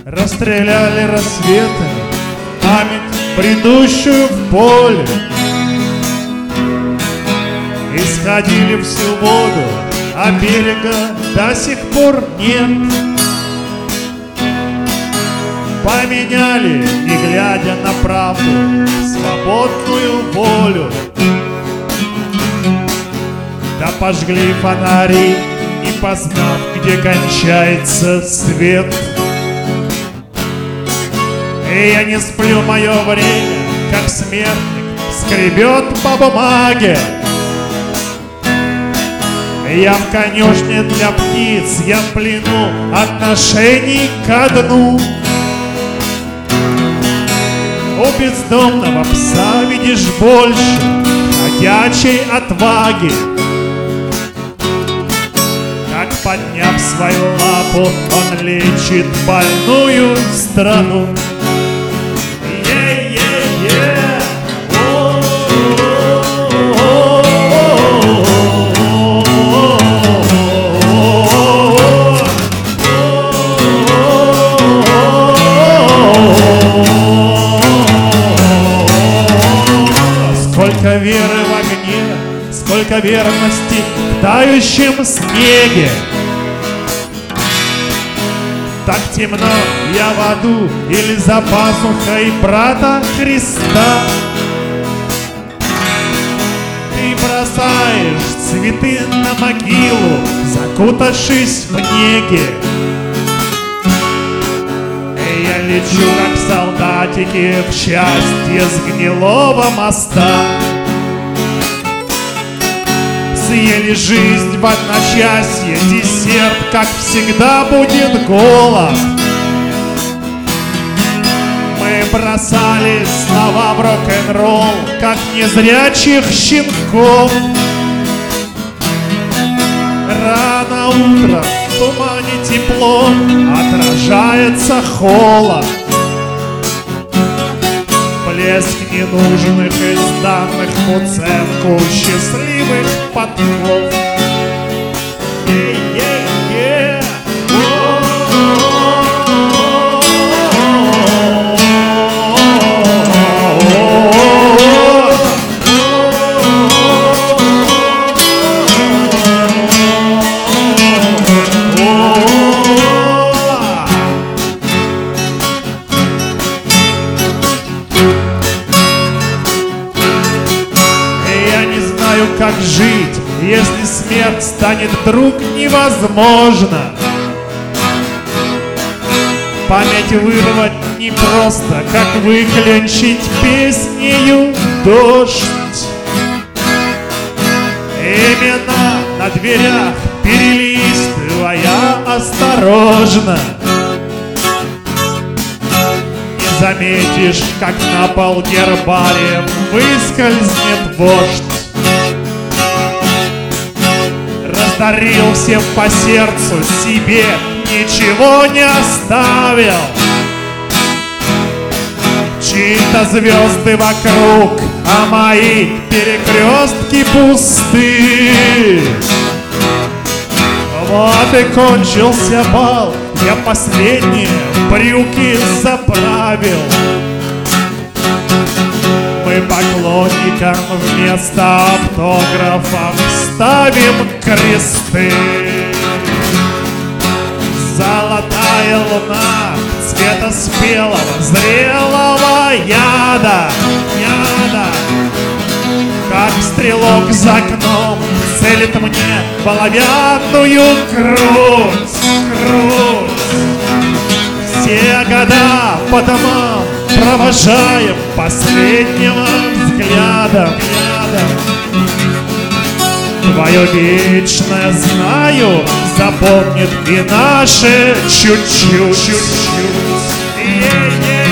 Расстреляли рассветы память, бредущую в поле. Исходили всю воду, а берега до сих пор нет. Поменяли, не глядя на правду, свободную волю. Да пожгли фонари, не познав, где кончается свет. И я не сплю, мое время, как смертник, скребет по бумаге. Я в конюшне для птиц, я в плену отношений ко дну. У бездомного пса видишь больше ходячей отваги. Как, подняв свою лапу, он лечит больную страну. Сколько веры в огне, сколько верности в тающем снеге. Так темно я в аду или за пазухой брата Христа. Ты бросаешь цветы на могилу, закутавшись в неге. Я лечу, как солдатики, в счастье с гнилого моста. Съели жизнь в одночасье, десерт, как всегда, будет голод. Мы бросали слова в рок-н-ролл, как незрячих щенков. Рано утром в тумане тепло, отражается холод. Блеск ненужных изданных в уценку счастливых подков. Как жить, если смерть станет вдруг невозможно? Память вырвать непросто, как выклянчить песнею дождь. Имена на дверях перелистывая осторожно. Не заметишь, как на пол гербарием выскользнет вождь. Раздарил всем по сердцу, себе ничего не оставил. Чьи-то звезды вокруг, а мои перекрестки пусты. Вот и кончился бал, я последние брюки заправил. Мы поклонникам вместо автографов ставим кресты. Золотая луна цвета спелого, зрелого яда. Как стрелок за окном целит мне в оловянную грудь. Все года по домам провожаем последнего взглядом. Твое вечное знаю, запомнит и наше чуть-чуть.